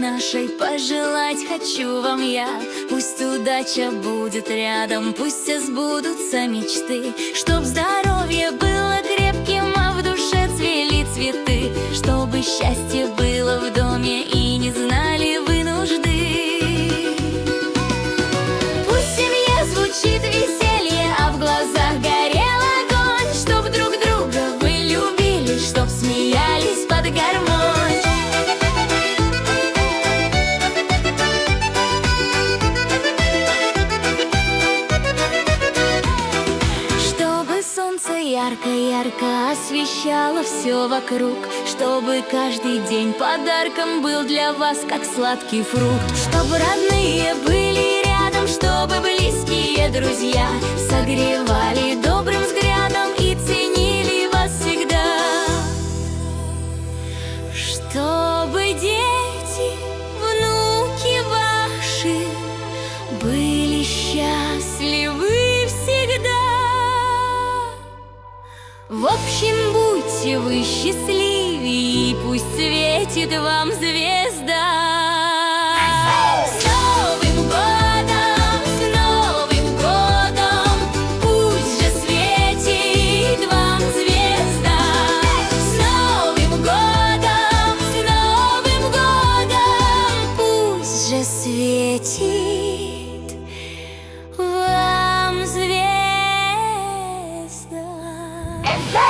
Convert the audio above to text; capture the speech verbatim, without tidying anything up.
нашей пожелать хочу вам я. Пусть удача будет рядом, пусть сбудутся мечты, чтоб здоровье было крепким, а в душе цвели цветы, чтобы счастье было в доме и не знали вы нужды. Пусть в семье звучит веселье, а в глазах горел огонь, чтоб друг друга вы любили, чтоб смеялись под гармонь. Чтобы солнце ярко-ярко освещало все вокруг, чтобы каждый день подарком был для вас, как сладкий фрукт, чтобы родные были рядом, чтобы близкие друзья согревали добрым взглядом и ценили вас всегда. Чтобы дети, внуки ваши были счастливы всегда. В общем, будьте вы счастливы, и пусть светит вам звезда. С Новым годом, с Новым годом, пусть же светит вам звезда. С Новым годом, с Новым годом, пусть же светит вам звезда.